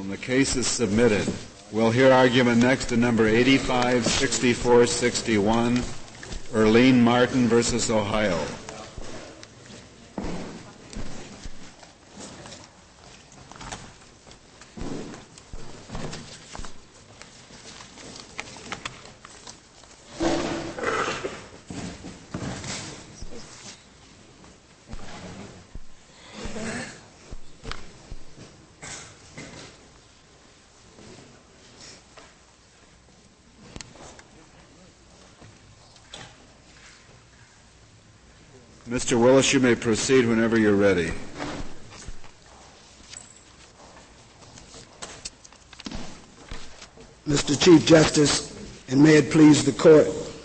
And the case is submitted. We'll hear argument next in number 85-6461, Erlene Martin versus Ohio. Mr. Willis, you may proceed whenever you're ready. Mr. Chief Justice, and may it please the court,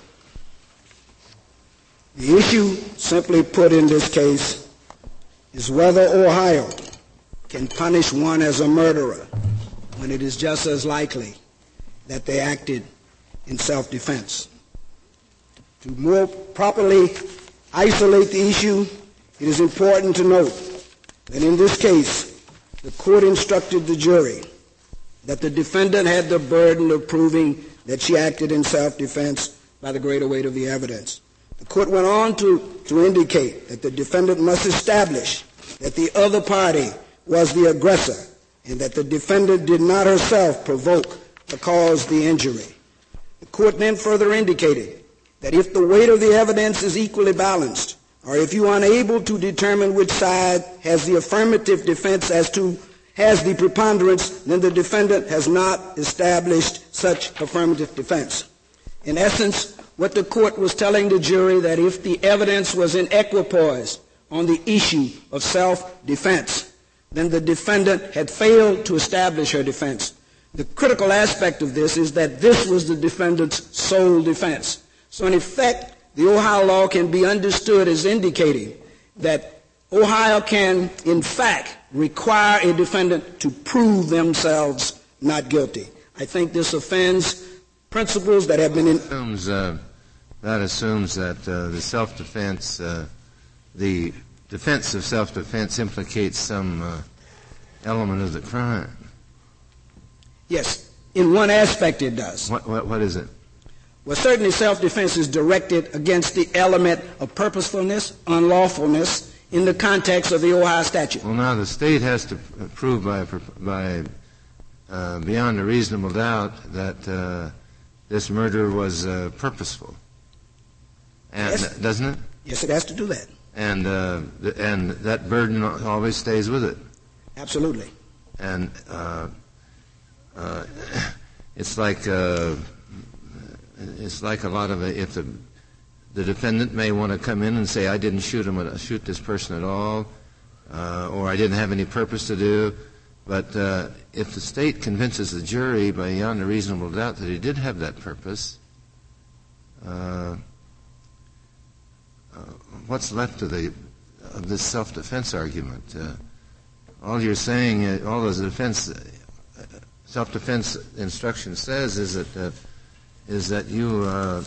the issue simply put in this case is whether Ohio can punish one as a murderer when it is just as likely that they acted in self-defense. To more properly isolate the issue, it is important to note that in this case, the court instructed the jury that the defendant had the burden of proving that she acted in self-defense by the greater weight of the evidence. The court went on to indicate that the defendant must establish that the other party was the aggressor and that the defendant did not herself provoke or cause the injury. The court then further indicated that if the weight of the evidence is equally balanced, or if you are unable to determine which side has the affirmative defense has the preponderance, then the defendant has not established such affirmative defense. In essence, what the court was telling the jury that if the evidence was in equipoise on the issue of self-defense, then the defendant had failed to establish her defense. The critical aspect of this is that this was the defendant's sole defense. So in effect, the Ohio law can be understood as indicating that Ohio can, in fact, require a defendant to prove themselves not guilty. I think this offends principles that have been that assumes that the self-defense, the defense of self-defense implicates some element of the crime. Yes, in one aspect it does. What is it? Well, certainly self-defense is directed against the element of purposefulness, unlawfulness, in the context of the Ohio statute. Well, now the state has to prove by beyond a reasonable doubt that this murder was purposeful. And yes. Doesn't it? Yes, it has to do that. And that burden always stays with it. Absolutely. And it's like a lot of if the defendant may want to come in and say, I didn't shoot this person at all, or I didn't have any purpose to do. But if the state convinces the jury beyond a reasonable doubt that he did have that purpose, what's left of this self-defense argument? All you're saying, all those self-defense instruction says is that you,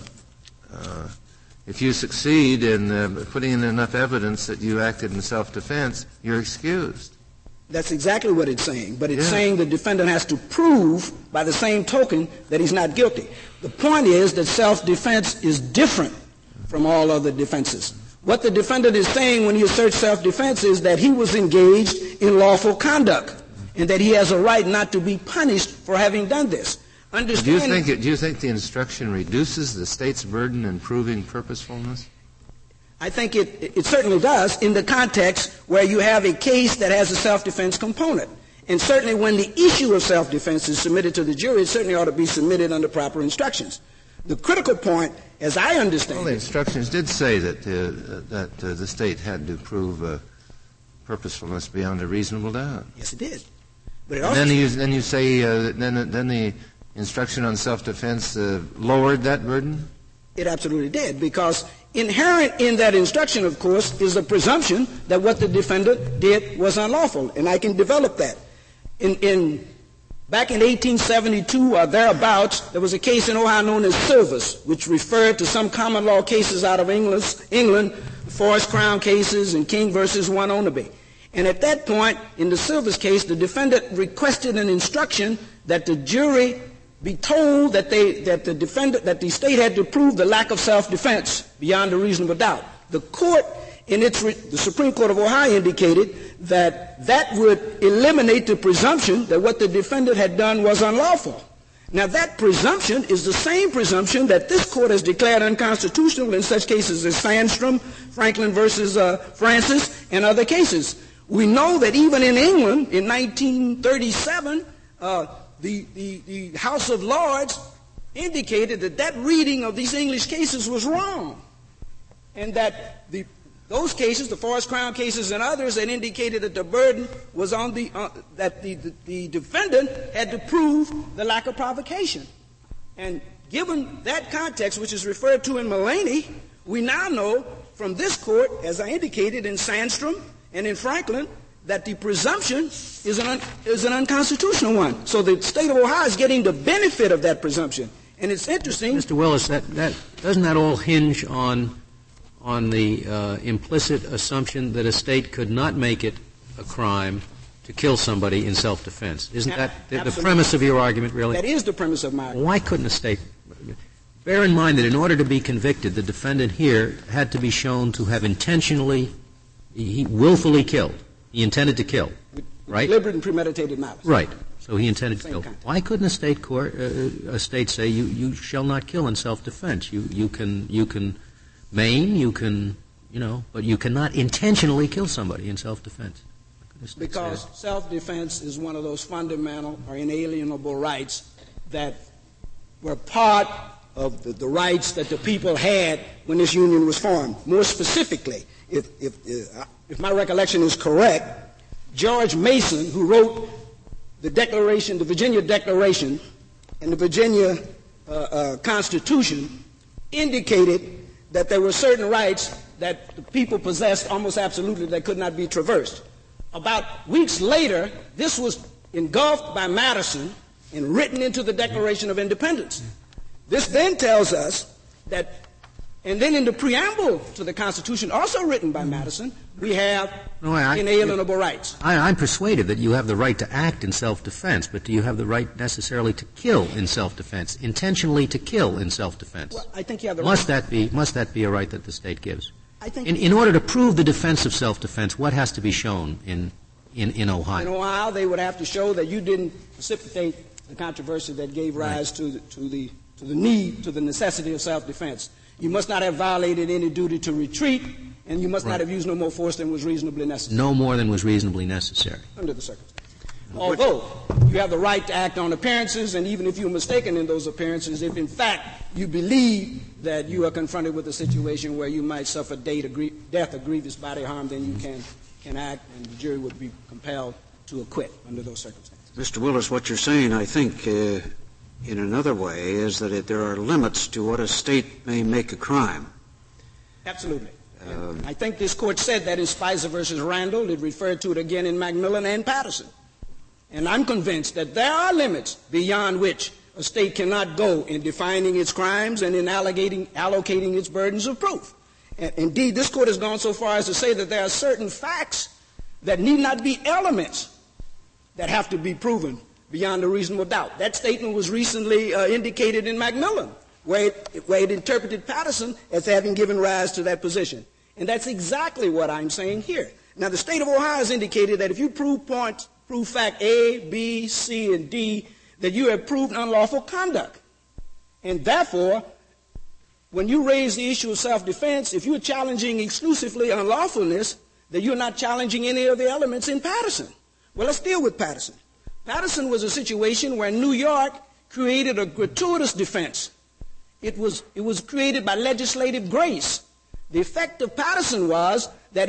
if you succeed in putting in enough evidence that you acted in self-defense, you're excused. That's exactly what it's saying, but it's saying the defendant has to prove by the same token that he's not guilty. The point is that self-defense is different from all other defenses. What the defendant is saying when he asserts self-defense is that he was engaged in lawful conduct and that he has a right not to be punished for having done this. Do you think the instruction reduces the state's burden in proving purposefulness? I think it certainly does in the context where you have a case that has a self-defense component. And certainly when the issue of self-defense is submitted to the jury, it certainly ought to be submitted under proper instructions. The critical point, as I understand the instructions did say that the state had to prove purposefulness beyond a reasonable doubt. Yes, it did. But it also then you say then the instruction on self-defense lowered that burden? It absolutely did, because inherent in that instruction, of course, is a presumption that what the defendant did was unlawful, and I can develop that. Back in 1872 or thereabouts, there was a case in Ohio known as Silvers, which referred to some common law cases out of England, Forest Crown cases and King versus One Onaby. And at that point, in the Silvers case, the defendant requested an instruction that the jury be told that the state had to prove the lack of self-defense beyond a reasonable doubt. The court, the Supreme Court of Ohio indicated that would eliminate the presumption that what the defendant had done was unlawful. Now, that presumption is the same presumption that this court has declared unconstitutional in such cases as Sandstrom, Franklin versus Francis, and other cases. We know that even in England in 1937, the House of Lords indicated that reading of these English cases was wrong, and that those cases, the Forest Crown cases and others, that indicated that the burden was on that the defendant had to prove the lack of provocation. And given that context, which is referred to in Mulaney, we now know from this court, as I indicated in Sandstrom and in Franklin, that the presumption is an unconstitutional one. So the state of Ohio is getting the benefit of that presumption. And it's interesting. Mr. Willis, doesn't that all hinge on the implicit assumption that a state could not make it a crime to kill somebody in self-defense? Isn't that the premise of your argument, really? That is the premise of my argument. Why couldn't a state — bear in mind that in order to be convicted, the defendant here had to be shown to have he willfully killed. He intended to kill, right? Deliberate and premeditated malice. Right. So he intended to kill. Context. Why couldn't a state say you shall not kill in self-defense? You can maim, but you cannot intentionally kill somebody in self-defense. Because self-defense is one of those fundamental or inalienable rights that were part of the rights that the people had when this union was formed. More specifically, if my recollection is correct, George Mason, who wrote the Virginia Declaration and the Virginia Constitution, indicated that there were certain rights that the people possessed almost absolutely that could not be traversed. About weeks later, this was engulfed by Madison and written into the Declaration of Independence. This then tells us that, and then in the preamble to the Constitution, also written by Madison, we have inalienable rights. I'm persuaded that you have the right to act in self-defense, but do you have the right necessarily to kill in self-defense, intentionally to kill in self-defense? Well, I think you have the Must right. that be a right that the state gives? I think in order to prove the defense of self-defense, what has to be shown in Ohio? In Ohio, they would have to show that you didn't precipitate the controversy that gave rise to the necessity of self-defense. You must not have violated any duty to retreat, and you must not have used no more force than was reasonably necessary. No more than was reasonably necessary. Under the circumstances. Although you have the right to act on appearances, and even if you're mistaken in those appearances, if in fact you believe that you are confronted with a situation where you might suffer death or grievous bodily harm, then you can act, and the jury would be compelled to acquit under those circumstances. Mr. Willis, what you're saying, I think, in another way, is that there are limits to what a state may make a crime. Absolutely. I think this court said that in Spicer versus Randall. It referred to it again in Macmillan and Patterson. And I'm convinced that there are limits beyond which a state cannot go in defining its crimes and in allocating its burdens of proof. And indeed, this court has gone so far as to say that there are certain facts that need not be elements that have to be proven beyond a reasonable doubt. That statement was recently indicated in Macmillan, where it interpreted Patterson as having given rise to that position. And that's exactly what I'm saying here. Now, the state of Ohio has indicated that if you prove fact A, B, C, and D, that you have proved unlawful conduct. And therefore, when you raise the issue of self-defense, if you're challenging exclusively unlawfulness, then you're not challenging any of the elements in Patterson. Well, let's deal with Patterson. Patterson was a situation where New York created a gratuitous defense. It was created by legislative grace. The effect of Patterson was that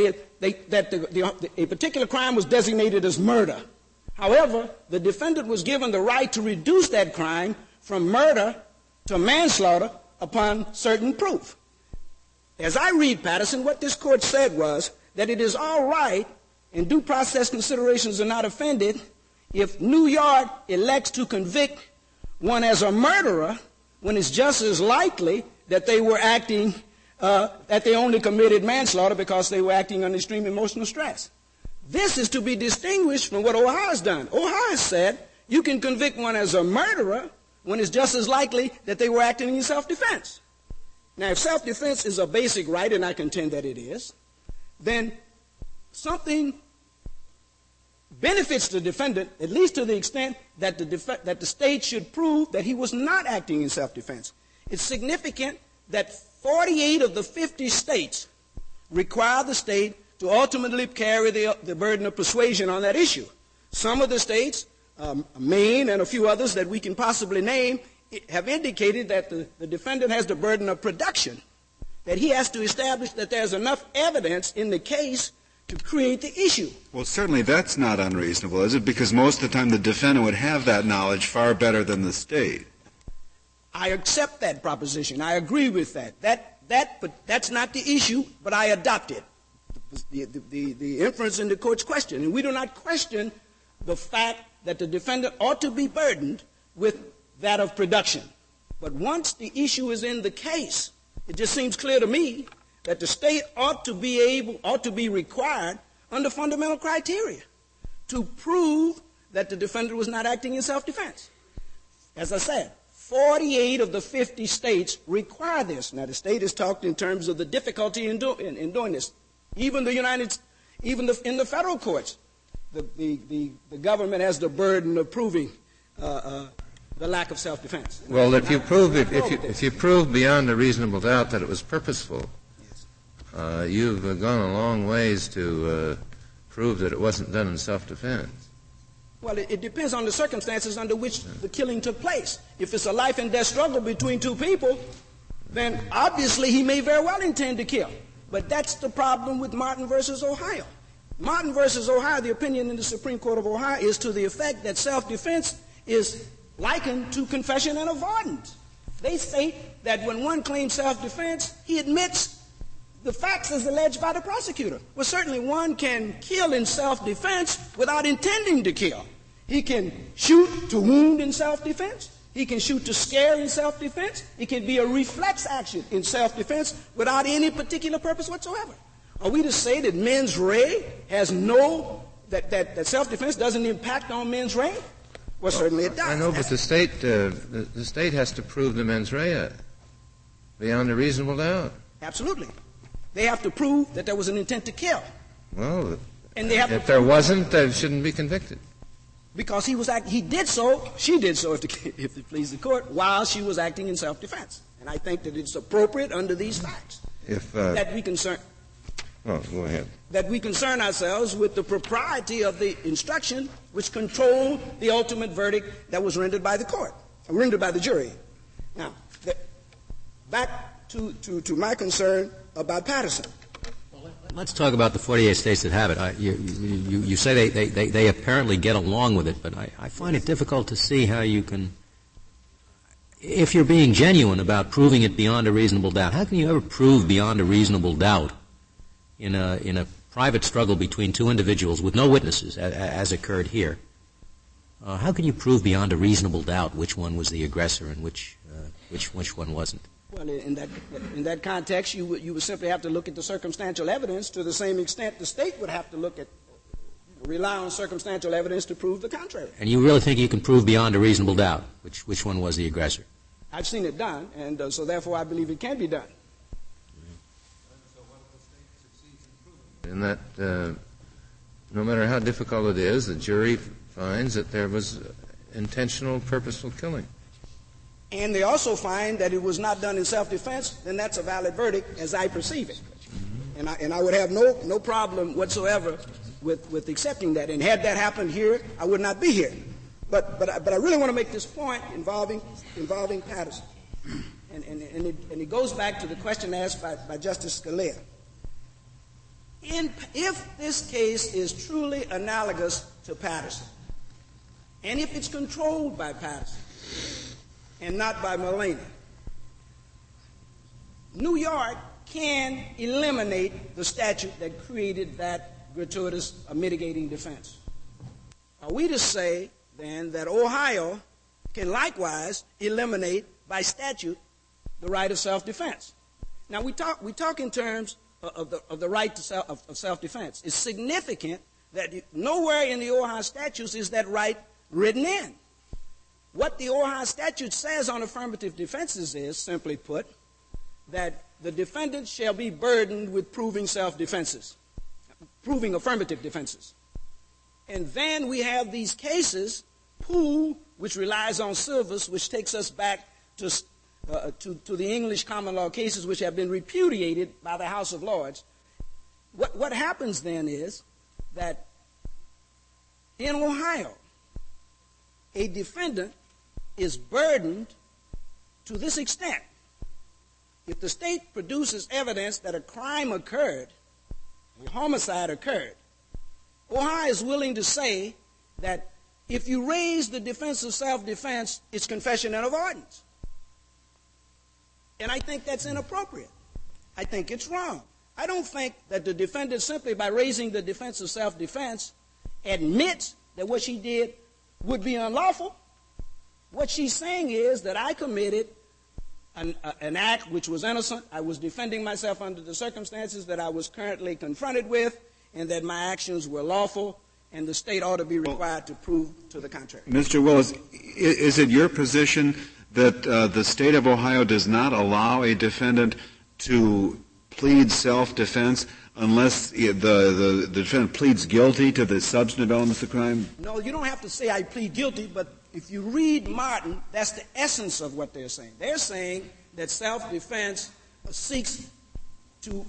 a particular crime was designated as murder. However, the defendant was given the right to reduce that crime from murder to manslaughter upon certain proof. As I read Patterson, what this court said was that it is all right, and due process considerations are not offended, if New York elects to convict one as a murderer when it's just as likely that they were acting, that they only committed manslaughter because they were acting under extreme emotional stress. This is to be distinguished from what Ohio has done. Ohio has said you can convict one as a murderer when it's just as likely that they were acting in self-defense. Now, if self-defense is a basic right, and I contend that it is, then something benefits the defendant, at least to the extent that the state should prove that he was not acting in self-defense. It's significant that 48 of the 50 states require the state to ultimately carry the burden of persuasion on that issue. Some of the states, Maine and a few others that we can possibly name, have indicated that the defendant has the burden of production, that he has to establish that there's enough evidence in the case to create the issue. Well, certainly that's not unreasonable, is it? Because most of the time the defendant would have that knowledge far better than the state. I accept that proposition. I agree with that. But that's not the issue, but I adopt it. The inference in the court's question. And we do not question the fact that the defendant ought to be burdened with that of production. But once the issue is in the case, it just seems clear to me that the state ought to be required under fundamental criteria to prove that the defendant was not acting in self-defense. As I said, 48 of the 50 states require this. Now, the state has talked in terms of the difficulty in doing this. Even in the federal courts, the government has the burden of proving the lack of self-defense. Well, if you prove beyond a reasonable doubt that it was purposeful, you've gone a long ways to prove that it wasn't done in self-defense. Well, it depends on the circumstances under which the killing took place. If it's a life and death struggle between two people, then obviously he may very well intend to kill. But that's the problem with Martin versus Ohio. Martin versus Ohio, the opinion in the Supreme Court of Ohio is to the effect that self-defense is likened to confession and avoidance. They say that when one claims self-defense, he admits the facts as alleged by the prosecutor. Well, certainly one can kill in self-defense without intending to kill. He can shoot to wound in self-defense. He can shoot to scare in self-defense. It can be a reflex action in self-defense without any particular purpose whatsoever. Are we to say that mens rea has that self-defense doesn't impact on mens rea? Well, certainly it does. I know, but the state has to prove the mens rea beyond a reasonable doubt. Absolutely. They have to prove that there was an intent to kill. Well, and they have if there wasn't, they shouldn't be convicted. Because she did so, if it please the court, while she was acting in self-defense. And I think that it's appropriate under these facts that we concern. Oh, go ahead. That we concern ourselves with the propriety of the instruction which controlled the ultimate verdict that was rendered by the court, rendered by the jury. Now, back to my concern about Patterson. Let's talk about the 48 states that have it. You say they apparently get along with it, but I find it difficult to see how you can, if you're being genuine about proving it beyond a reasonable doubt, how can you ever prove beyond a reasonable doubt in a private struggle between two individuals with no witnesses, as occurred here? How can you prove beyond a reasonable doubt which one was the aggressor and which one wasn't? Well, in that context, you would simply have to look at the circumstantial evidence to the same extent the state would have to rely on circumstantial evidence to prove the contrary. And you really think you can prove beyond a reasonable doubt which one was the aggressor? I've seen it done, and so therefore I believe it can be done. And that no matter how difficult it is, the jury finds that there was intentional, purposeful killing. And they also find that it was not done in self-defense, then that's a valid verdict as I perceive it. And I would have no problem whatsoever with accepting that. And had that happened here, I would not be here. But I really want to make this point involving Patterson. And it goes back to the question asked by Justice Scalia. If this case is truly analogous to Patterson, and if it's controlled by Patterson, and not by Mullaney, New York can eliminate the statute that created that gratuitous mitigating defense. Are we to say, then, that Ohio can likewise eliminate by statute the right of self-defense? Now, we talk in terms of the right of self-defense. It's significant that nowhere in the Ohio statutes is that right written in. What the Ohio statute says on affirmative defenses is, simply put, that the defendant shall be burdened with proving affirmative defenses. And then we have these cases, Poole, which relies on Silvers, which takes us back to the English common law cases which have been repudiated by the House of Lords. What happens then is that in Ohio, a defendant is burdened to this extent. If the state produces evidence that a crime occurred, a homicide occurred, Ohio is willing to say that if you raise the defense of self-defense, it's confession and avoidance. And I think that's inappropriate. I think it's wrong. I don't think that the defendant, simply by raising the defense of self-defense, admits that what she did would be unlawful. What she's saying is that I committed an act which was innocent. I was defending myself under the circumstances that I was currently confronted with, and that my actions were lawful, and the state ought to be required to prove to the contrary. Mr. Willis, is it your position that the state of Ohio does not allow a defendant to plead self-defense unless the defendant pleads guilty to the substantive elements of the crime? No, you don't have to say I plead guilty, but if you read Martin, that's the essence of what they're saying. They're saying that self-defense seeks to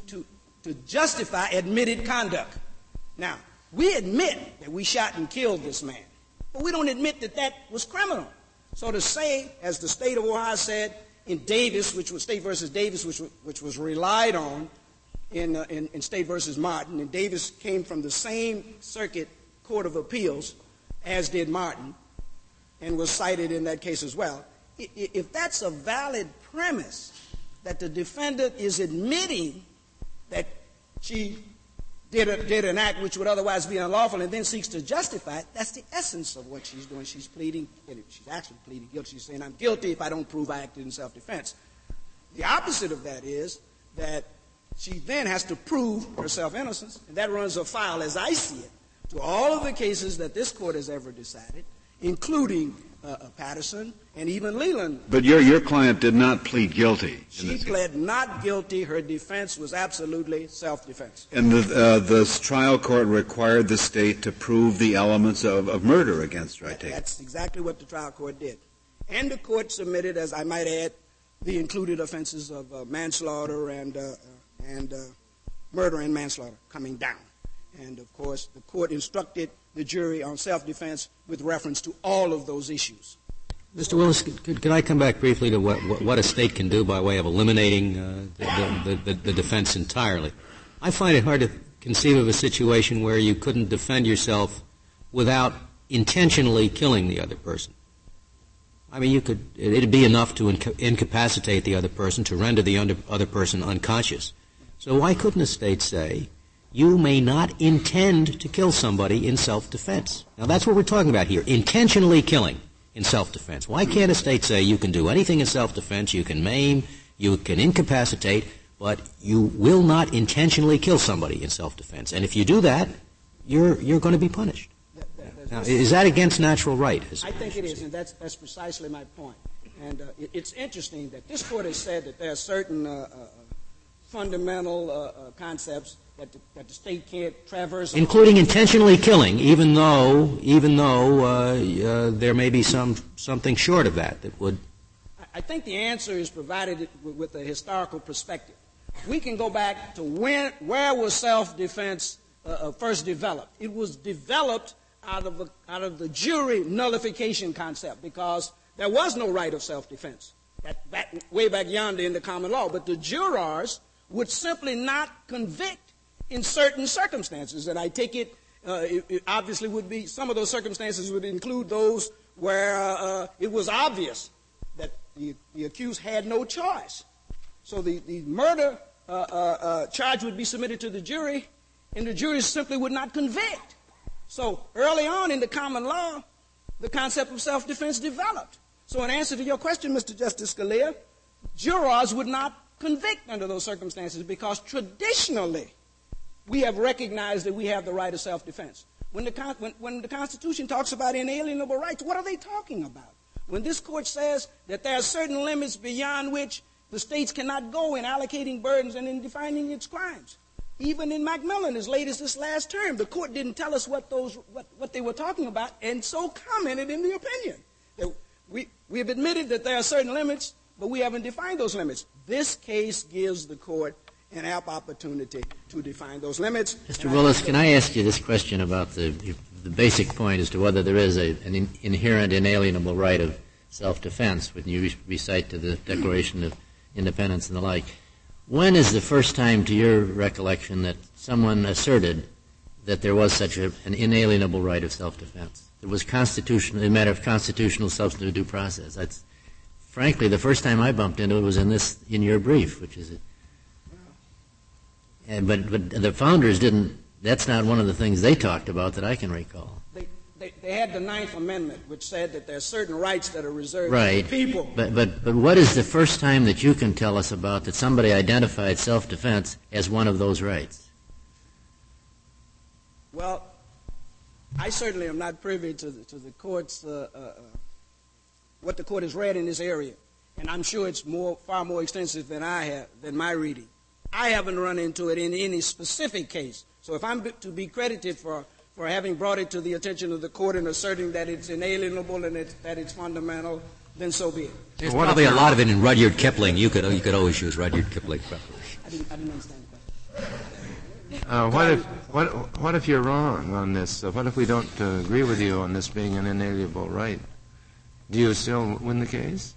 justify admitted conduct. Now, we admit that we shot and killed this man, but we don't admit that that was criminal. So to say, as the state of Ohio said in Davis, which was State versus Davis, which was relied on in State versus Martin, and Davis came from the same circuit court of appeals as did Martin, and was cited in that case as well. If that's a valid premise, that the defendant is admitting that she did an act which would otherwise be unlawful and then seeks to justify it, that's the essence of what she's doing. She's pleading, and she's actually pleading guilty. She's saying, I'm guilty if I don't prove I acted in self-defense. The opposite of that is that she then has to prove her self-innocence, and that runs afoul, as I see it, to all of the cases that this court has ever decided, including Patterson and even Leland. But your client did not plead guilty. She pled not guilty. Her defense was absolutely self-defense. And the trial court required the state to prove the elements of murder against her, I take it. That's exactly what the trial court did. And the court submitted, as I might add, the included offenses of manslaughter and murder and manslaughter coming down. And, of course, the court instructed the jury on self-defense with reference to all of those issues. Mr. Willis, could I come back briefly to what a state can do by way of eliminating the defense entirely? I find it hard to conceive of a situation where you couldn't defend yourself without intentionally killing the other person. I mean, it'd be enough to incapacitate the other person, to render the other person unconscious. So why couldn't a state say, you may not intend to kill somebody in self-defense? Now, that's what we're talking about here, intentionally killing in self-defense. Why can't a state say you can do anything in self-defense, you can maim, you can incapacitate, but you will not intentionally kill somebody in self-defense? And if you do that, you're going to be punished. Now, is that against natural right? I think it is, and that's precisely my point. And it's interesting that this court has said that there are certain fundamental concepts that the state can't traverse, including intentionally killing, even though there may be something short of that would. I think the answer is provided with a historical perspective. We can go back to where was self-defense first developed. It was developed out of the jury nullification concept, because there was no right of self-defense way back yonder in the common law. But the jurors would simply not convict in certain circumstances. And I take it obviously would be, some of those circumstances would include those where it was obvious that the accused had no choice. So the murder charge would be submitted to the jury, and the jury simply would not convict. So early on in the common law, the concept of self-defense developed. So in answer to your question, Mr. Justice Scalia, jurors would not convict under those circumstances, because traditionally we have recognized that we have the right of self-defense. When the Constitution talks about inalienable rights, what are they talking about? When this court says that there are certain limits beyond which the states cannot go in allocating burdens and in defining its crimes. Even in Macmillan, as late as this last term, the court didn't tell us what they were talking about, and so commented in the opinion. That we have admitted that there are certain limits, but we haven't defined those limits. This case gives the court an ample opportunity to define those limits. Mr. Willis, can I ask you this question about the basic point as to whether there is an inherent inalienable right of self-defense when you recite to the Declaration of Independence and the like? When is the first time, to your recollection, that someone asserted that there was such an inalienable right of self-defense? It was a matter of constitutional substantive due process. That's, frankly, the first time I bumped into it was in your brief, which is it. But the founders didn't. That's not one of the things they talked about that I can recall. They had the Ninth Amendment, which said that there are certain rights that are reserved right. for people. But what is the first time that you can tell us about that somebody identified self-defense as one of those rights? Well, I certainly am not privy to the court's what the court has read in this area, and I'm sure it's far more extensive than my reading. I haven't run into it in any specific case. So if I'm to be credited for having brought it to the attention of the court and asserting that it's inalienable and that it's fundamental, then so be it. There's probably a lot of it in Rudyard Kipling. You could always use Rudyard Kipling. I didn't understand the question. What if you're wrong on this? What if we don't agree with you on this being an inalienable right? Do you still win the case?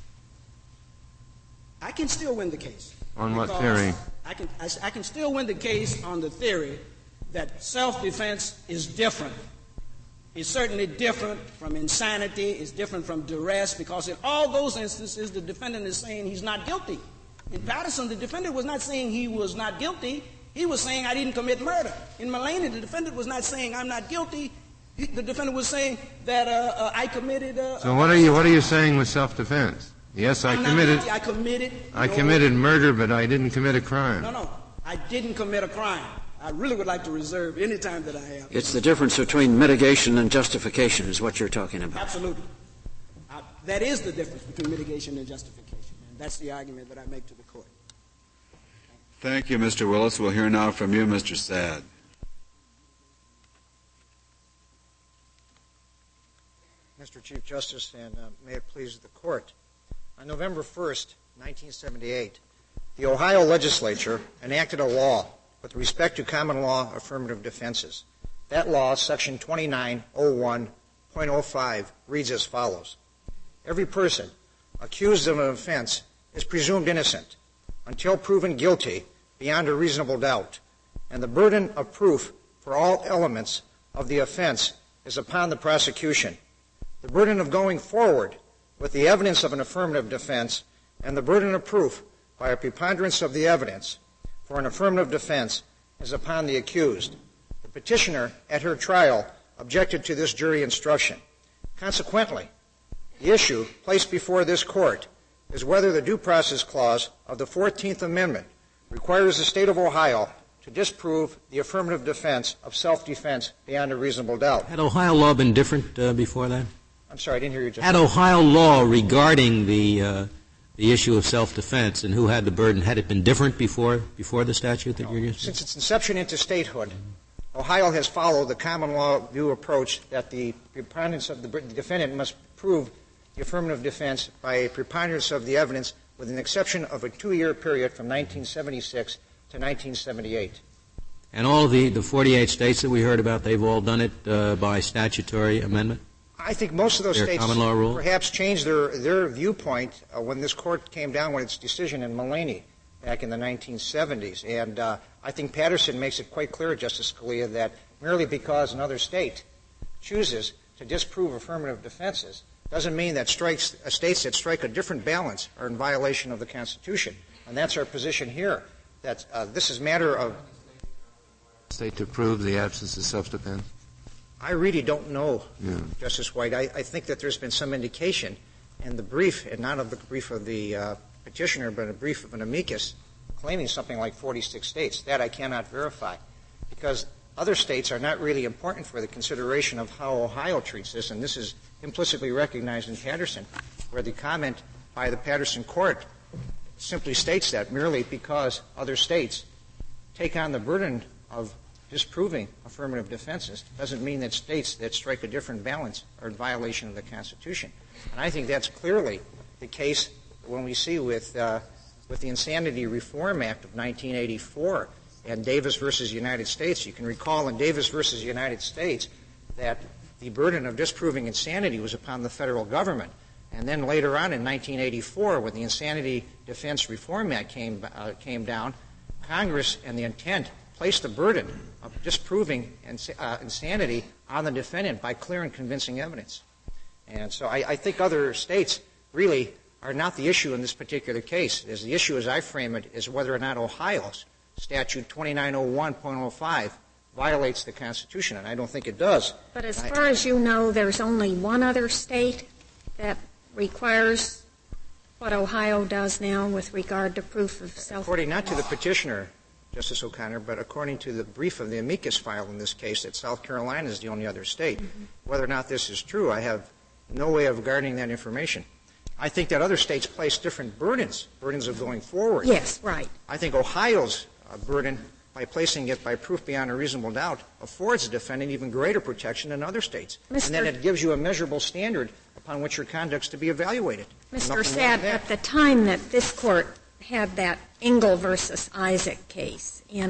I can still win the case. On what theory? I can still win the case on the theory that self-defense is different. It's certainly different from insanity. It's different from duress, because in all those instances, the defendant is saying he's not guilty. In Patterson, the defendant was not saying he was not guilty. He was saying, I didn't commit murder. In Mulaney, the defendant was not saying, I'm not guilty. The defendant was saying that I committed So what are you saying with self-defense? Yes, I committed murder, but I didn't commit a crime. No, I didn't commit a crime. I really would like to reserve any time that I have. It's the difference between mitigation and justification is what you're talking about. Absolutely. That is the difference between mitigation and justification, and that's the argument that I make to the court. Thank you, Mr. Willis. We'll hear now from you, Mr. Saad. Mr. Chief Justice, and may it please the Court. On November 1st, 1978, the Ohio legislature enacted a law with respect to common law affirmative defenses. That law, Section 2901.05, reads as follows. Every person accused of an offense is presumed innocent until proven guilty beyond a reasonable doubt, and the burden of proof for all elements of the offense is upon the prosecution. The burden of going forward with the evidence of an affirmative defense and the burden of proof by a preponderance of the evidence for an affirmative defense is upon the accused. The petitioner, at her trial, objected to this jury instruction. Consequently, the issue placed before this court is whether the Due Process Clause of the 14th Amendment requires the state of Ohio to disprove the affirmative defense of self-defense beyond a reasonable doubt. Had Ohio law been different before that? I'm sorry, I didn't hear you just. Had Ohio law regarding the issue of self-defense and who had the burden, had it been different before the statute that you're using? Since its inception into statehood, Ohio has followed the common law view approach that the preponderance of the defendant must prove the affirmative defense by a preponderance of the evidence with an exception of a 2-year period from 1976 to 1978. And all of the 48 states that we heard about, they've all done it by statutory amendment? I think most of those states perhaps changed their viewpoint when this court came down with its decision in Mulaney back in the 1970s. And I think Patterson makes it quite clear, Justice Scalia, that merely because another state chooses to disprove affirmative defenses doesn't mean that states that strike a different balance are in violation of the Constitution. And that's our position here, that this is a matter of state to prove the absence of self-defense. I really don't know, Justice White. I think that there's been some indication in the brief, and not of the brief of the petitioner, but a brief of an amicus, claiming something like 46 states. That I cannot verify. because other states are not really important for the consideration of how Ohio treats this, and this is implicitly recognized in Patterson, where the comment by the Patterson court simply states that merely because other states take on the burden of disproving affirmative defenses doesn't mean that states that strike a different balance are in violation of the Constitution. And I think that's clearly the case when we see with the Insanity Reform Act of 1984 and Davis versus United States. You can recall in Davis versus United States that the burden of disproving insanity was upon the federal government. And then later on in 1984, when the Insanity Defense Reform Act came down, Congress and the intent placed the burden of disproving insanity on the defendant by clear and convincing evidence. And so I think other states really are not the issue in this particular case. As the issue, as I frame it, is whether or not Ohio's Statute 2901.05 violates the Constitution, and I don't think it does. But as far as you know, there's only one other state that requires what Ohio does now with regard to proof of self-defense? According not to the petitioner, Justice O'Connor, but according to the brief of the amicus file in this case, that South Carolina is the only other state. Mm-hmm. Whether or not this is true, I have no way of guarding that information. I think that other states place different burdens of going forward. Yes, right. I think Ohio's burden, by placing it by proof beyond a reasonable doubt, affords the defendant even greater protection than other states. And then it gives you a measurable standard upon which your conduct's to be evaluated. Mr. Sadd, at the time that this Court had that Engel versus Isaac case in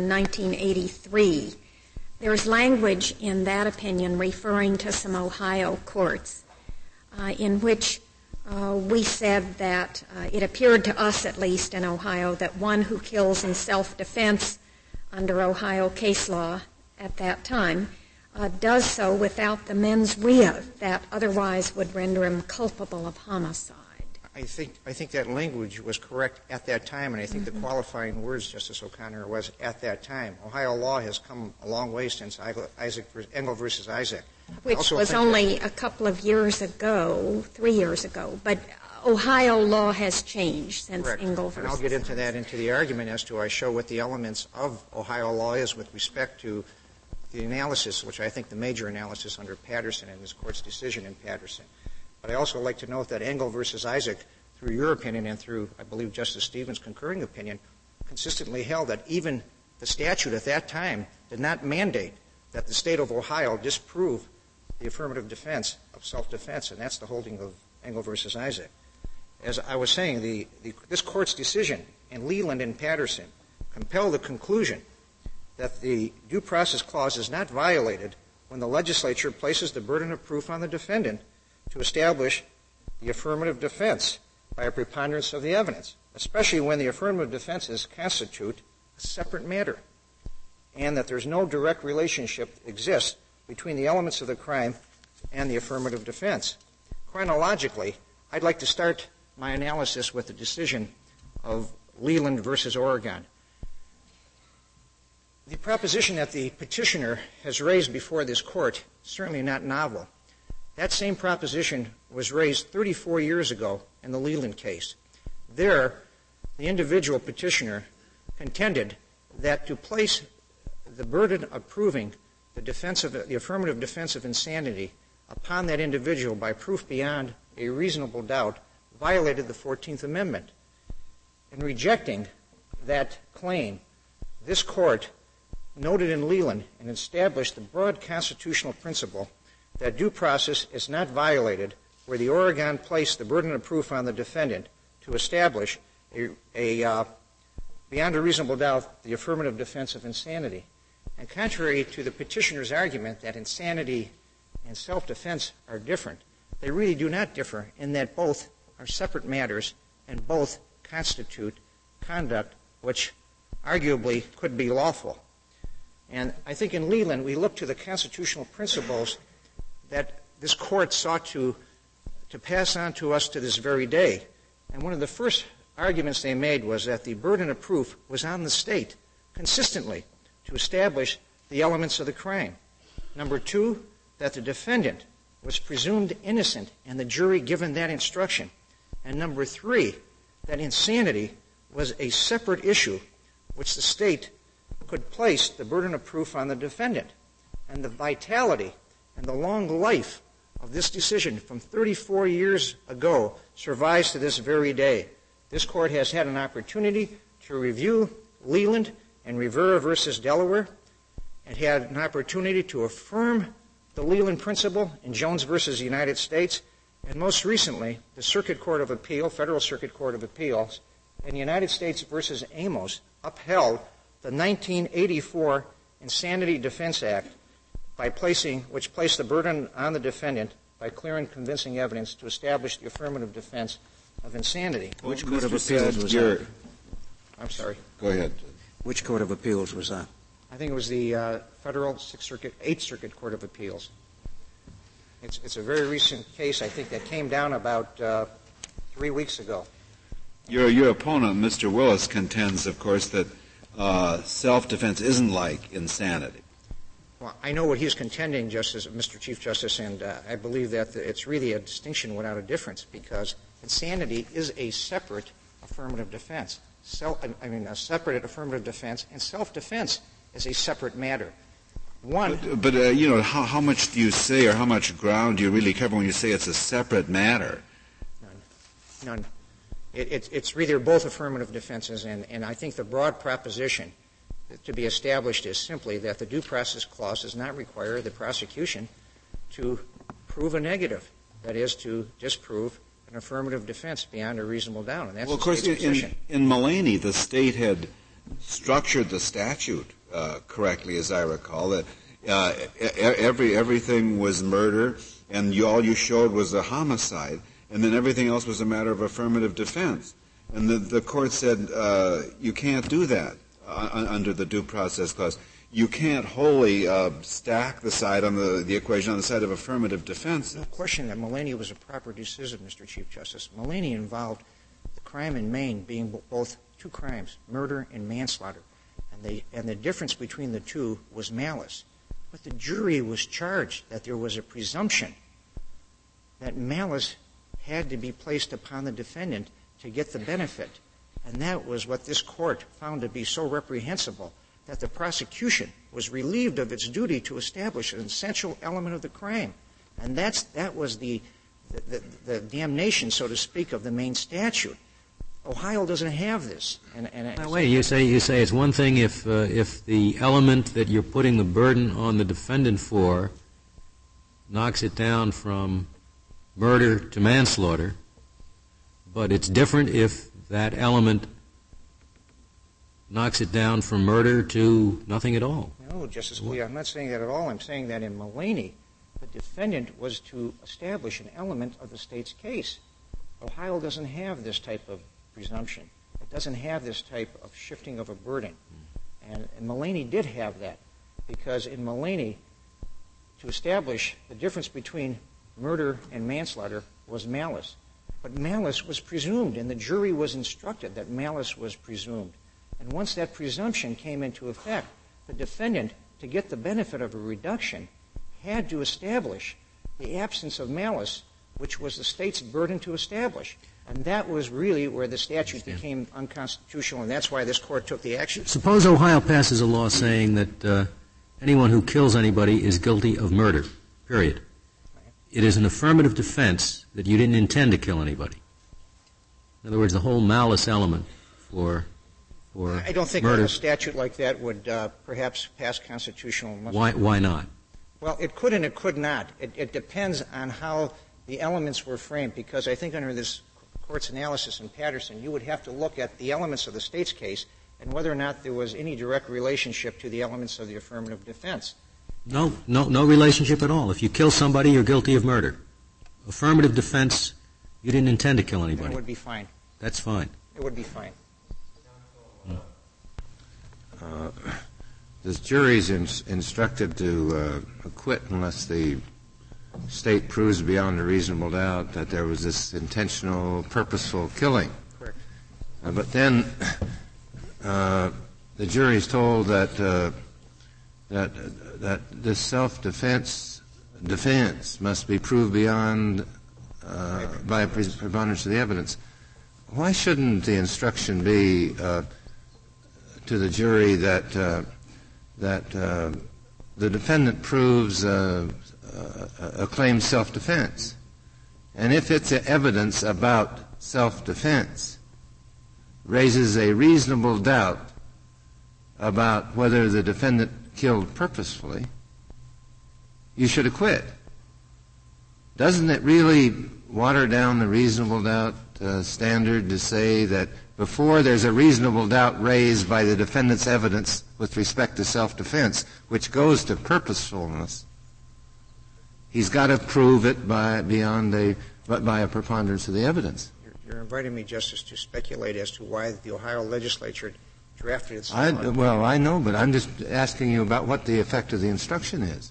1983, there's language in that opinion referring to some Ohio courts in which we said that it appeared to us, at least in Ohio, that one who kills in self-defense under Ohio case law at that time does so without the mens rea that otherwise would render him culpable of homicide. I think that language was correct at that time, and I think the qualifying words, Justice O'Connor, was at that time. Ohio law has come a long way since Engel versus Isaac. Which was only a couple of years ago, 3 years ago. But Ohio law has changed since Engel versus Isaac. And I'll get into that, into the argument as to I show what the elements of Ohio law is with respect to the analysis, which I think the major analysis under Patterson and this Court's decision in Patterson. But I also like to note that Engel versus Isaac, through your opinion and through, I believe, Justice Stevens' concurring opinion, consistently held that even the statute at that time did not mandate that the state of Ohio disprove the affirmative defense of self-defense, and that's the holding of Engel versus Isaac. As I was saying, this Court's decision in Leland and Patterson compel the conclusion that the due process clause is not violated when the legislature places the burden of proof on the defendant to establish the affirmative defense by a preponderance of the evidence, especially when the affirmative defenses constitute a separate matter, and that there's no direct relationship that exists between the elements of the crime and the affirmative defense. Chronologically, I'd like to start my analysis with the decision of Leland versus Oregon. The proposition that the petitioner has raised before this Court is certainly not novel. That same proposition was raised 34 years ago in the Leland case. There, the individual petitioner contended that to place the burden of proving the affirmative defense of insanity upon that individual by proof beyond a reasonable doubt violated the 14th Amendment. In rejecting that claim, this Court noted in Leland and established the broad constitutional principle that due process is not violated where the Oregon placed the burden of proof on the defendant to establish beyond a reasonable doubt the affirmative defense of insanity. And contrary to the petitioner's argument that insanity and self-defense are different, they really do not differ in that both are separate matters and both constitute conduct which arguably could be lawful. And I think in Leland we look to the constitutional principles that this Court sought to pass on to us to this very day. And one of the first arguments they made was that the burden of proof was on the state consistently to establish the elements of the crime. Number two, that the defendant was presumed innocent and the jury given that instruction. And number three, that insanity was a separate issue which the state could place the burden of proof on the defendant. And the vitality and the long life of this decision from 34 years ago survives to this very day. This Court has had an opportunity to review Leland and Rivera versus Delaware. It had an opportunity to affirm the Leland principle in Jones versus the United States. And most recently, the Circuit Court of Appeal, Federal Circuit Court of Appeals, in United States versus Amos upheld the 1984 Insanity Defense Act which placed the burden on the defendant by clear and convincing evidence to establish the affirmative defense of insanity. Which Court of Appeals was that? I'm sorry. Go ahead. Which Court of Appeals was that? I think it was the Federal Eighth Circuit Court of Appeals. It's a very recent case, I think, that came down about 3 weeks ago. Your opponent, Mr. Willis, contends, of course, that self-defense isn't like insanity. Well, I know what he's contending, Mr. Chief Justice, and I believe that it's really a distinction without a difference, because insanity is a separate affirmative defense. A separate affirmative defense, and self-defense is a separate matter. But how much do you say, or how much ground do you really cover when you say it's a separate matter? None. It's really both affirmative defenses, and I think the broad proposition to be established is simply that the Due Process Clause does not require the prosecution to prove a negative, that is, to disprove an affirmative defense beyond a reasonable doubt, and that's well, the state's position. In Mulaney, the state had structured the statute correctly, as I recall, that everything was murder, and all you showed was a homicide, and then everything else was a matter of affirmative defense. And the court said you can't do that under the Due Process Clause. You can't wholly stack the side on the equation on the side of affirmative defense. No question that Mulaney was a proper decision, Mr. Chief Justice. Mulaney involved the crime in Maine being both two crimes, murder and manslaughter. And the difference between the two was malice. But the jury was charged that there was a presumption that malice had to be placed upon the defendant to get the benefit. And that was what this court found to be so reprehensible, that the prosecution was relieved of its duty to establish an essential element of the crime. And that was the damnation, so to speak, of the Maine statute. Ohio doesn't have this. Now, wait, you say it's one thing if the element that you're putting the burden on the defendant for knocks it down from murder to manslaughter, but it's different if that element knocks it down from murder to nothing at all. No, Justice Scalia, I'm not saying that at all. I'm saying that in Mulaney, the defendant was to establish an element of the state's case. Ohio doesn't have this type of presumption. It doesn't have this type of shifting of a burden. And Mulaney did have that, because in Mulaney, to establish the difference between murder and manslaughter was malice. But malice was presumed, and the jury was instructed that malice was presumed. And once that presumption came into effect, the defendant, to get the benefit of a reduction, had to establish the absence of malice, which was the state's burden to establish. And that was really where the statute became unconstitutional, and that's why this court took the action. Suppose Ohio passes a law saying that anyone who kills anybody is guilty of murder, period. It is an affirmative defense that you didn't intend to kill anybody. In other words, the whole malice element for I don't think murder. A statute like that would perhaps pass constitutional. Why not? Well, it could and it could not. It depends on how the elements were framed, because I think under this Court's analysis in Patterson, you would have to look at the elements of the state's case and whether or not there was any direct relationship to the elements of the affirmative defense. No relationship at all. If you kill somebody, you're guilty of murder. Affirmative defense, you didn't intend to kill anybody. It would be fine. That's fine. It would be fine. The jury's instructed to acquit unless the state proves beyond a reasonable doubt that there was this intentional, purposeful killing. Correct. But then the jury's told that this self-defense must be proved beyond by a preponderance of the evidence. Why shouldn't the instruction be to the jury that the defendant proves a claimed self-defense. And if it's evidence about self-defense, raises a reasonable doubt about whether the defendant killed purposefully, you should acquit. Doesn't it really water down the reasonable doubt standard to say that before there's a reasonable doubt raised by the defendant's evidence with respect to self-defense, which goes to purposefulness, he's got to prove it by a preponderance of the evidence? You're inviting me, Justice, to speculate as to why the Ohio legislature drafted its Well, I know, but I'm just asking you about what the effect of the instruction is.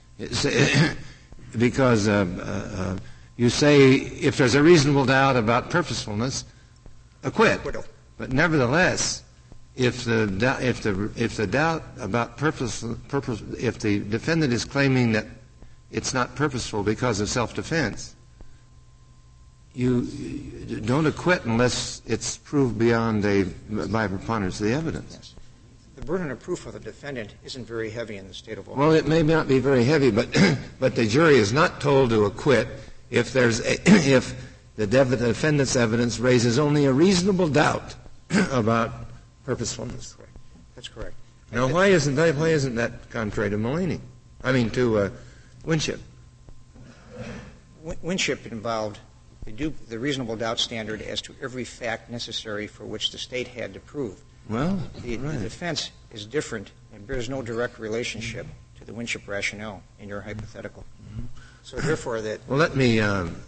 Because you say if there's a reasonable doubt about purposefulness, acquit. But nevertheless, if the doubt about if the defendant is claiming that it's not purposeful because of self-defense, you don't acquit unless it's proved by preponderance of the evidence. Yes. The burden of proof of the defendant isn't very heavy in the state of Ohio. Well, it may not be very heavy, but but the jury is not told to acquit if the defendant's evidence raises only a reasonable doubt about purposefulness. Correct. That's correct. Now, why isn't that contrary to Mulaney? I mean, to Winship? Winship involved the reasonable doubt standard as to every fact necessary for which the state had to prove. Well, the defense is different and bears no direct relationship to the Winship rationale in your hypothetical. Mm-hmm. So therefore that... Well, let me...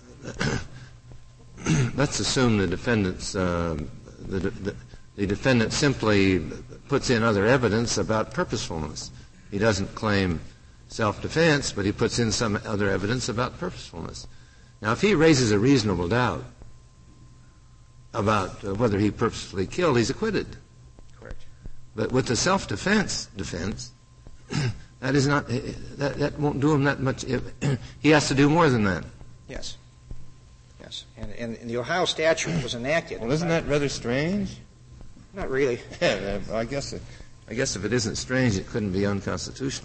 let's assume the defendant's... the defendant simply puts in other evidence about purposefulness. He doesn't claim self-defense, but he puts in some other evidence about purposefulness. Now, if he raises a reasonable doubt about whether he purposefully killed, he's acquitted. Correct. But with the self-defense that is not that won't do him that much. He has to do more than that. Yes. Yes. And the Ohio statute was enacted. Well, isn't that rather strange? Not really. Yeah, I guess if it isn't strange, it couldn't be unconstitutional.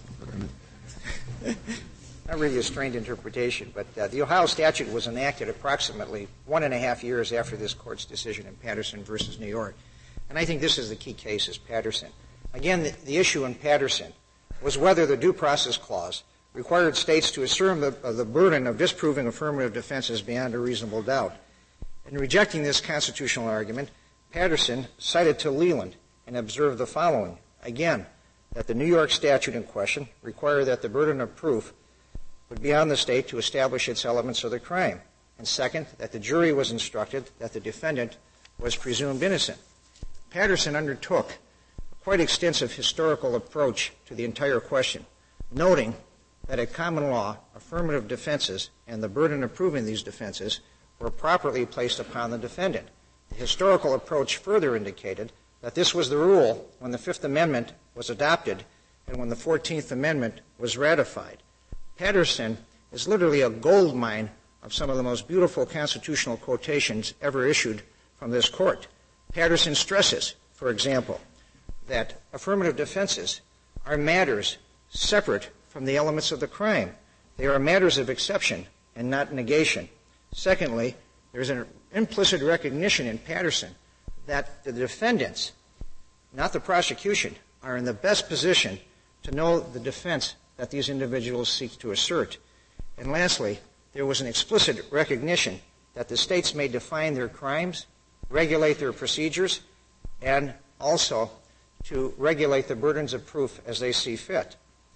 Not really a strained interpretation, but the Ohio statute was enacted approximately 1.5 years after this Court's decision in Patterson versus New York. And I think this is the key case, is Patterson. Again, the issue in Patterson was whether the Due Process Clause required states to assume the burden of disproving affirmative defenses beyond a reasonable doubt. In rejecting this constitutional argument, Patterson cited to Leland and observed the following. Again, that the New York statute in question required that the burden of proof would be on the state to establish its elements of the crime. And second, that the jury was instructed that the defendant was presumed innocent. Patterson undertook a quite extensive historical approach to the entire question, noting that at common law, affirmative defenses and the burden of proving these defenses were properly placed upon the defendant. The historical approach further indicated that this was the rule when the Fifth Amendment was adopted and when the 14th Amendment was ratified. Patterson is literally a gold mine of some of the most beautiful constitutional quotations ever issued from this Court. Patterson stresses, for example, that affirmative defenses are matters separate from the elements of the crime. They are matters of exception and not negation. Secondly, there is an implicit recognition in Patterson that the defendants, not the prosecution, are in the best position to know the defense that these individuals seek to assert. And lastly, there was an explicit recognition that the states may define their crimes, regulate their procedures, and also to regulate the burdens of proof as they see fit.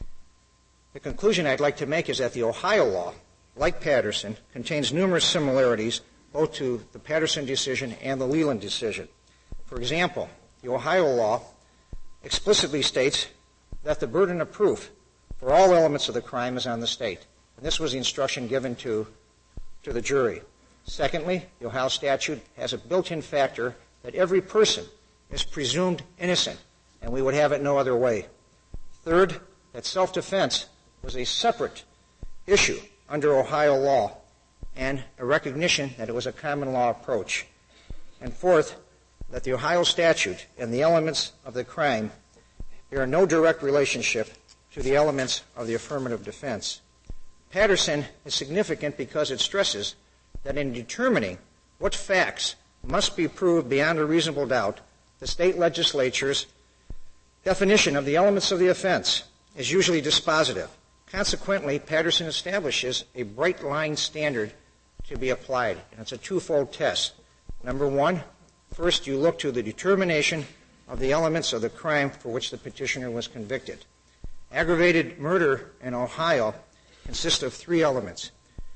The conclusion I'd like to make is that the Ohio law, like Patterson, contains numerous similarities both to the Patterson decision and the Leland decision. For example, the Ohio law explicitly states that the burden of proof for all elements of the crime is on the state. And this was the instruction given to the jury. Secondly, the Ohio statute has a built-in factor that every person is presumed innocent, and we would have it no other way. Third, that self-defense was a separate issue under Ohio law and a recognition that it was a common law approach. And fourth, that the Ohio statute and the elements of the crime bear no direct relationship to the elements of the affirmative defense. Patterson is significant because it stresses that in determining what facts must be proved beyond a reasonable doubt, the state legislature's definition of the elements of the offense is usually dispositive. Consequently, Patterson establishes a bright-line standard to be applied, and it's a twofold test. Number one, first you look to the determination of the elements of the crime for which the petitioner was convicted. Aggravated murder in Ohio consists of three elements,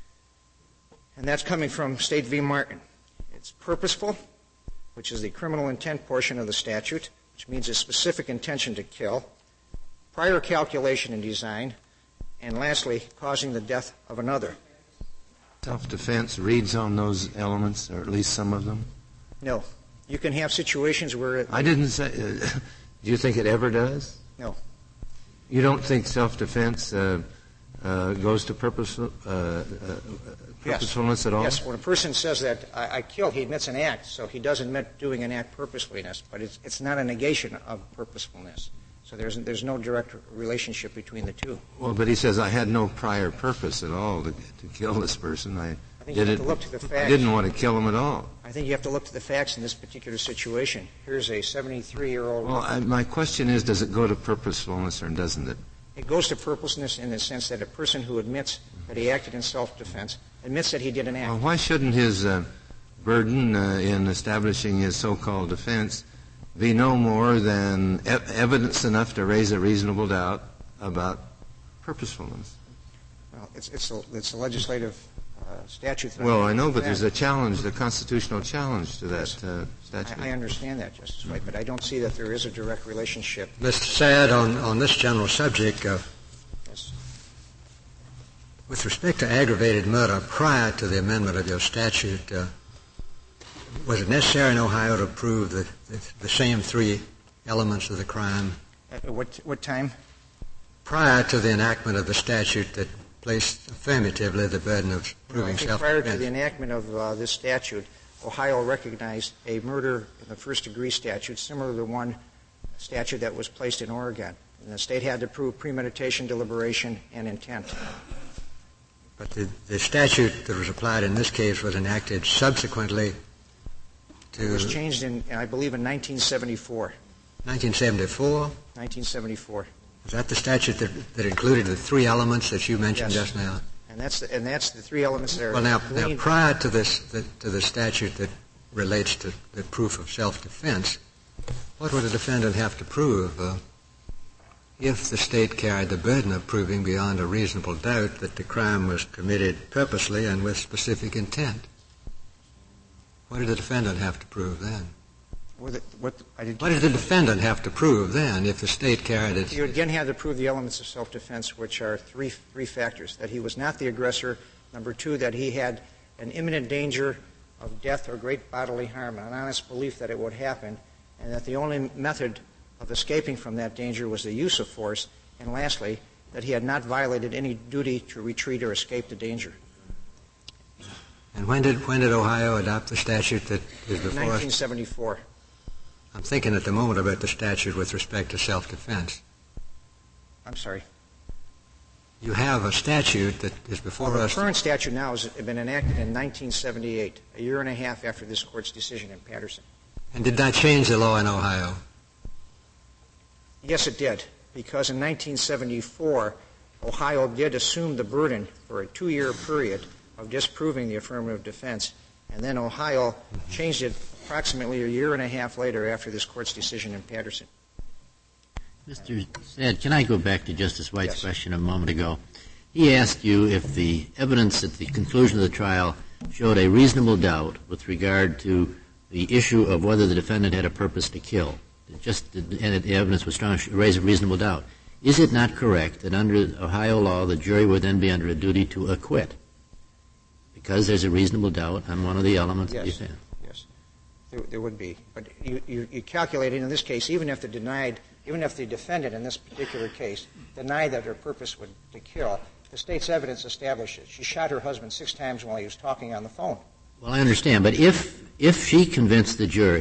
and that's coming from State v. Martin. It's purposeful, which is the criminal intent portion of the statute, which means a specific intention to kill, prior calculation and design, and lastly, causing the death of another. Self-defense reads on those elements, or at least some of them? No. You can have situations where I didn't say... do you think it ever does? No. You don't think self-defense goes to purposefulness at all? Yes. When a person says that I killed, he admits an act, so he does admit doing an act purposefulness, but it's not a negation of purposefulness. So there's no direct relationship between the two. Well, but he says I had no prior purpose at all to kill this person. I think you have to look to the facts. I didn't want to kill him at all. I think you have to look to the facts in this particular situation. Here's a 73-year-old... Well, my question is, does it go to purposefulness or doesn't it? It goes to purposefulness in the sense that a person who admits that he acted in self-defense admits that he did an act. Well, why shouldn't his burden in establishing his so-called defense be no more than evidence enough to raise a reasonable doubt about purposefulness? Well, it's a legislative statute. Well, I know, but there's a challenge, the constitutional challenge to that statute. I understand that, Justice White, but I don't see that there is a direct relationship. Mr. Sad, on this general subject, Yes. with respect to aggravated murder, prior to the amendment of your statute, was it necessary in Ohio to prove the same three elements of the crime? At what time? Prior to the enactment of the statute that placed affirmatively the burden of proving self-defense. Prior to the enactment of this statute, Ohio recognized a murder in the first-degree statute similar to the one statute that was placed in Oregon. And the state had to prove premeditation, deliberation, and intent. But the statute that was applied in this case was enacted subsequently to... It was changed I believe, in 1974. 1974? 1974. Is that the statute that included the three elements that you mentioned Yes. just now? And that's the three elements there. Well, now prior to this, to the statute that relates to the proof of self-defense, what would a defendant have to prove if the state carried the burden of proving beyond a reasonable doubt that the crime was committed purposely and with specific intent? What did the defendant have to prove then? What did the defendant have to prove then if the state carried it? You again had to prove the elements of self-defense, which are three factors: that he was not the aggressor; number two, that he had an imminent danger of death or great bodily harm, an honest belief that it would happen, and that the only method of escaping from that danger was the use of force; and lastly, that he had not violated any duty to retreat or escape the danger. And when did Ohio adopt the statute that is before us? 1974. I'm thinking at the moment about the statute with respect to self-defense. I'm sorry. You have a statute that is before us. The current statute now has been enacted in 1978, a year and a half after this Court's decision in Patterson. And did that change the law in Ohio? Yes, it did, because in 1974, Ohio did assume the burden for a 2-year period of disproving the affirmative defense, and then Ohio changed it approximately a year and a half later after this Court's decision in Patterson. Mr. Sad, can I go back to Justice White's Yes. question a moment ago? He asked you if the evidence at the conclusion of the trial showed a reasonable doubt with regard to the issue of whether the defendant had a purpose to kill. And the evidence was strong to raise a reasonable doubt. Is it not correct that under Ohio law the jury would then be under a duty to acquit because there's a reasonable doubt on one of the elements of defense? Yes, there would be. But you calculated in this case, even if the defendant in this particular case denied that her purpose was to kill, the state's evidence establishes she shot her husband 6 times while he was talking on the phone. Well, I understand, but if she convinced the jury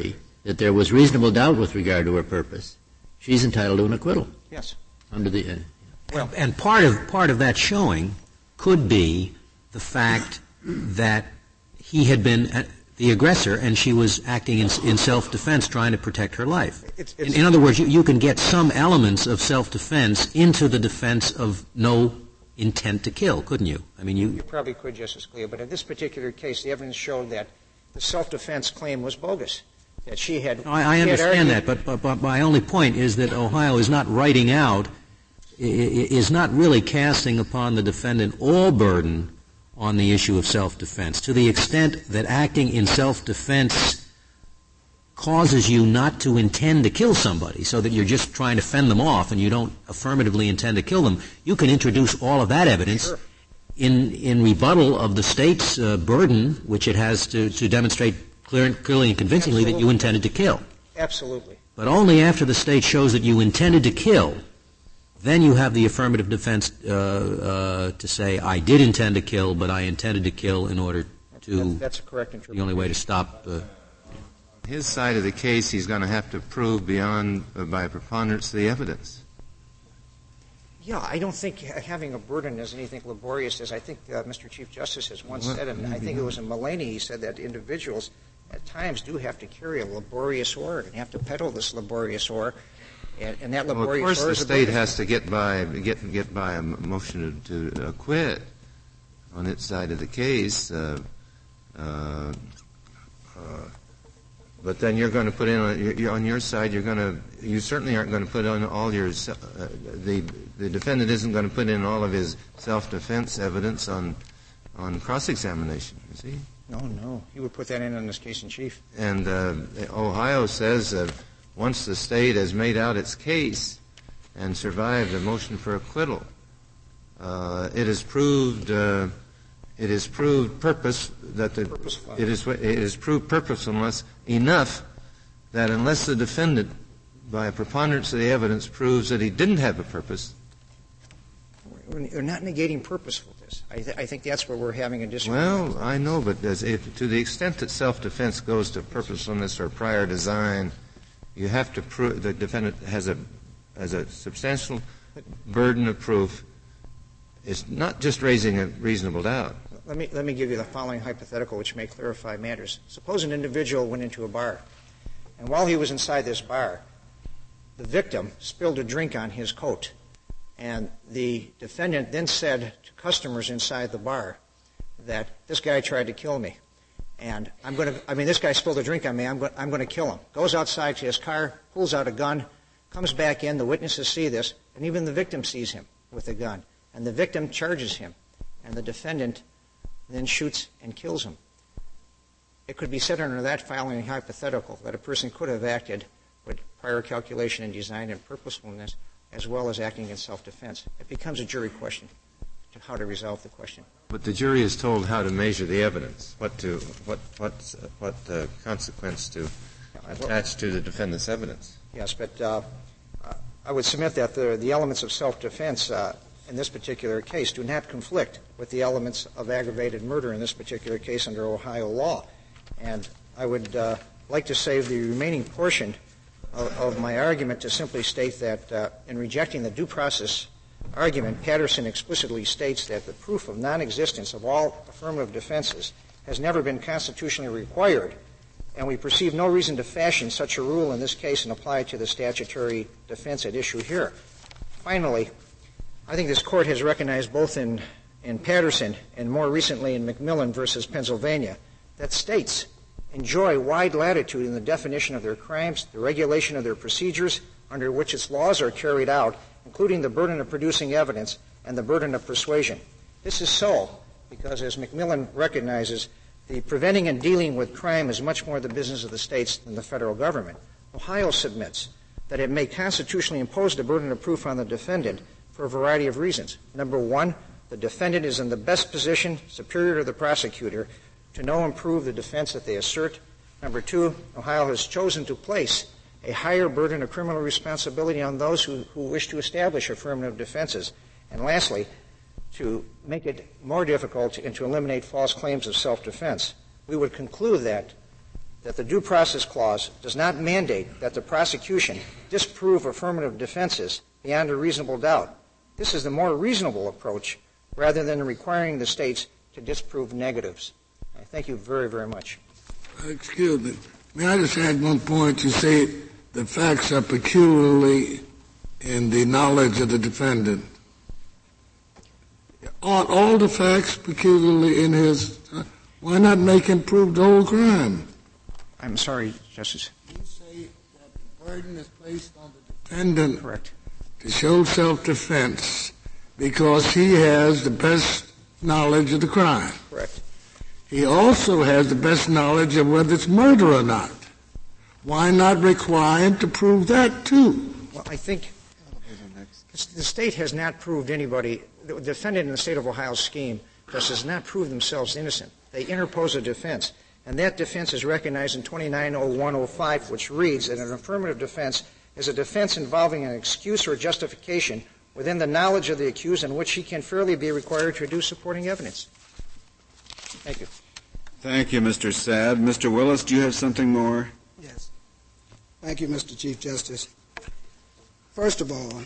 that there was reasonable doubt with regard to her purpose, she's entitled to an acquittal. Yes. Under the and part of that showing could be the fact that he had been the aggressor and she was acting in self-defense, trying to protect her life. In other words, you can get some elements of self-defense into the defense of no intent to kill, couldn't you? I mean, you probably could, Justice Scalia, but in this particular case, the evidence showed that the self-defense claim was bogus. That she had. I understand that, but my only point is that Ohio is not writing out, is not really casting upon the defendant all burden on the issue of self-defense, to the extent that acting in self-defense causes you not to intend to kill somebody, so that you're just trying to fend them off and you don't affirmatively intend to kill them. You can introduce all of that evidence in rebuttal of the state's burden, which it has to demonstrate clearly and convincingly that you intended to kill. Absolutely. But only after the state shows that you intended to kill, then you have the affirmative defense to say, I did intend to kill, but I intended to kill in order to... That's a correct interpretation. The only way to stop... His side of the case, he's going to have to prove beyond, by preponderance, the evidence. Yeah, I don't think having a burden is anything laborious, as I think Mr. Chief Justice has once said, and I think it was in Mulaney, he said that individuals at times do have to carry a laborious ore and have to peddle this laborious ore. And that laborious of course, ore the is state has to get by a motion to acquit on its side of the case. But then you're going to put in on your side. You certainly aren't going to put on all your. The defendant isn't going to put in all of his self-defense evidence on cross-examination. Is he? No. He would put that in on his case in chief. And Ohio says once the state has made out its case and survived a motion for acquittal, it is proved purpose that it is proved purposefulness enough that unless the defendant, by a preponderance of the evidence, proves that he didn't have a purpose. We're not negating purposefulness. I think that's where we're having a disagreement. Well, I know, but to the extent that self-defense goes to purposefulness or prior design, you have to prove the defendant has a substantial burden of proof. It's not just raising a reasonable doubt. Let me give you the following hypothetical, which may clarify matters. Suppose an individual went into a bar, and while he was inside this bar, the victim spilled a drink on his coat, and the defendant then said to customers inside the bar that this guy tried to kill me, and this guy spilled a drink on me. I'm going to kill him. Goes outside to his car, pulls out a gun, comes back in. The witnesses see this, and even the victim sees him with a gun. And the victim charges him, and the defendant then shoots and kills him. It could be said under that following hypothetical that a person could have acted with prior calculation and design and purposefulness as well as acting in self-defense. It becomes a jury question to how to resolve the question. But the jury is told how to measure the evidence, what consequence to attach to the defendant's evidence. Yes, but I would submit that the elements of self-defense in this particular case do not conflict with the elements of aggravated murder in this particular case under Ohio law. And I would like to save the remaining portion of my argument to simply state that in rejecting the due process argument, Patterson explicitly states that the proof of non-existence of all affirmative defenses has never been constitutionally required, and we perceive no reason to fashion such a rule in this case and apply it to the statutory defense at issue here. Finally, I think this Court has recognized both in Patterson and more recently in McMillan versus Pennsylvania that states enjoy wide latitude in the definition of their crimes, the regulation of their procedures under which its laws are carried out, including the burden of producing evidence and the burden of persuasion. This is so because, as McMillan recognizes, the preventing and dealing with crime is much more the business of the states than the federal government. Ohio submits that it may constitutionally impose the burden of proof on the defendant for a variety of reasons. Number one, the defendant is in the best position, superior to the prosecutor, to know and prove the defense that they assert. Number two, Ohio has chosen to place a higher burden of criminal responsibility on those who wish to establish affirmative defenses. And lastly, to make it more difficult and to eliminate false claims of self-defense. We would conclude that that the Due Process Clause does not mandate that the prosecution disprove affirmative defenses beyond a reasonable doubt. This is the more reasonable approach rather than requiring the states to disprove negatives. I thank you very, very much. Excuse me. May I just add one point? You say the facts are peculiarly in the knowledge of the defendant. Aren't all the facts peculiarly in his? Why not make him prove the whole crime? I'm sorry, Justice. You say that the burden is placed on the defendant Correct. to show self-defense because he has the best knowledge of the crime. Correct. He also has the best knowledge of whether it's murder or not. Why not require him to prove that too? Well, I think the state has not proved anybody, the defendant in the state of Ohio's scheme does not prove themselves innocent. They interpose a defense, and that defense is recognized in 290105, which reads that an affirmative defense is a defense involving an excuse or justification within the knowledge of the accused in which he can fairly be required to produce supporting evidence. Thank you. Thank you, Mr. Saad. Mr. Willis, do you have something more? Yes. Thank you, Mr. Chief Justice. First of all,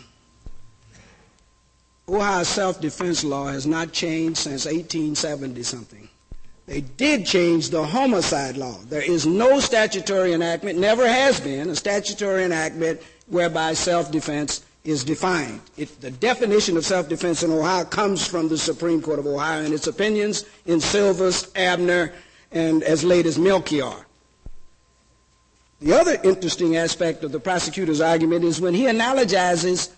Ohio's self-defense law has not changed since 1870-something. They did change the homicide law. There is no statutory enactment, never has been, a statutory enactment whereby self-defense is defined. The definition of self-defense in Ohio comes from the Supreme Court of Ohio and its opinions in Silvers, Abner, and as late as Melchior. The other interesting aspect of the prosecutor's argument is when he analogizes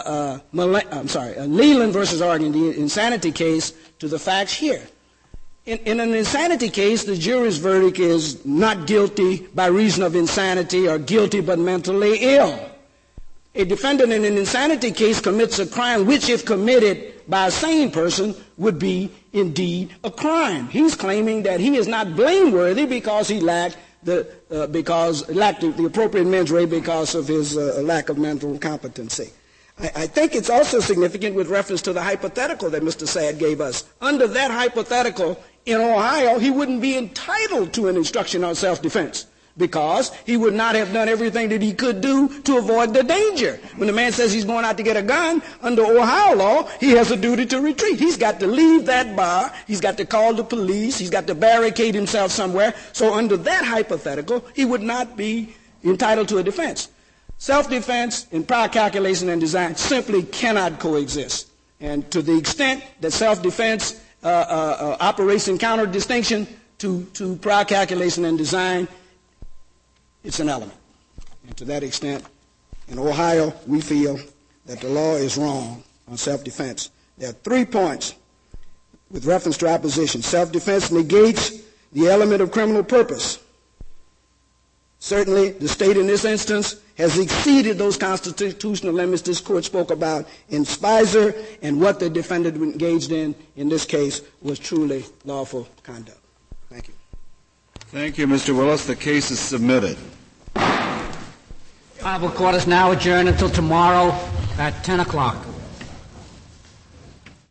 Leland versus Oregon, the insanity case, to the facts here. In an insanity case, the jury's verdict is not guilty by reason of insanity or guilty but mentally ill. A defendant in an insanity case commits a crime which, if committed by a sane person, would be indeed a crime. He's claiming that he is not blameworthy because he lacked the appropriate mens rea because of his lack of mental competency. I think it's also significant with reference to the hypothetical that Mr. Saad gave us. Under that hypothetical, in Ohio, he wouldn't be entitled to an instruction on self-defense because he would not have done everything that he could do to avoid the danger. When the man says he's going out to get a gun, under Ohio law, he has a duty to retreat. He's got to leave that bar. He's got to call the police. He's got to barricade himself somewhere. So under that hypothetical, he would not be entitled to a defense. Self-defense and prior calculation and design simply cannot coexist. And to the extent that self-defense operates in counter-distinction to prior calculation and design, it's an element. And to that extent, in Ohio, we feel that the law is wrong on self-defense. There are 3 points with reference to opposition. Self-defense negates the element of criminal purpose. Certainly, the state in this instance has exceeded those constitutional limits this court spoke about in Spicer, and what the defendant engaged in this case was truly lawful conduct. Thank you. Thank you, Mr. Willis. The case is submitted. Honorable Court is now adjourned until tomorrow at 10 o'clock.